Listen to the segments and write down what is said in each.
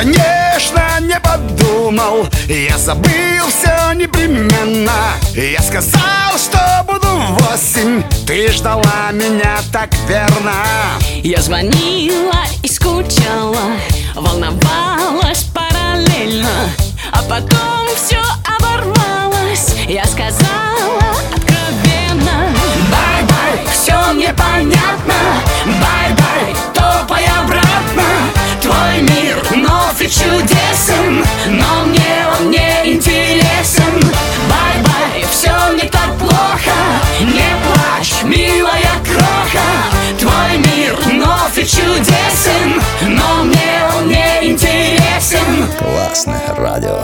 конечно, не подумал, я забыл все непременно. Я сказал, что буду в 8, ты ждала меня так верно. Я звонила и скучала, волновалась параллельно, а потом все оборвалось. Я сказала откровенно: бай-бай, все мне понятно. Бай-бай, топай обратно. Твой мир нов и чудесен, но мне он не интересен. Бай-бай, все не так плохо. Не плачь, милая кроха. Твой мир нов и чудесен, но мне он не интересен. Классное радио.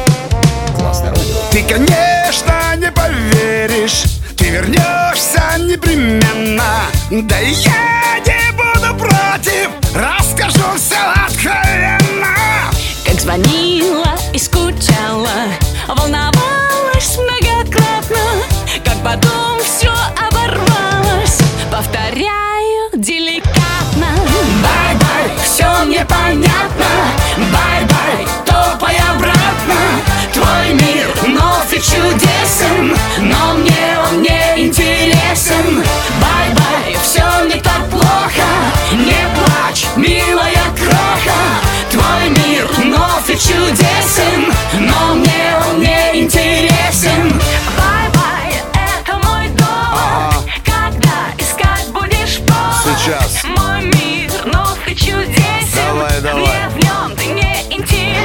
Ты, конечно, не поверишь, ты вернешься непременно. Да и я не буду против, расскажу все откровенно. Как звонила и скучала, волновалась многократно, как потом все оборвалось. Повторяю деликатно: бай-бай, все мне понятно. Бай-бай, топай обратно. Твой мир нов и чудесен, но мне он не интересен. Бай-бай, все не так плохо. Не плачь, милая кроха. Твой мир нов и чудесен, но мне он не интересен. Бай-бай, это мой дом. Когда искать будешь повод? Сейчас. Мой мир нов и чудесен. Давай, давай. Мне в нем ты не интересен.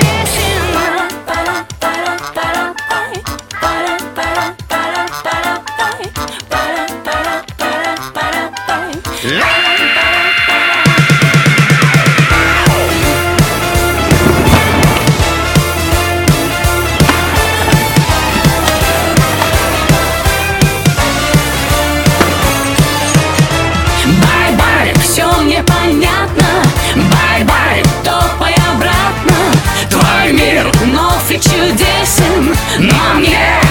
Бай-бай, все мне понятно. Бай-бай, топай обратно. Твой мир нов и чудесен, но мне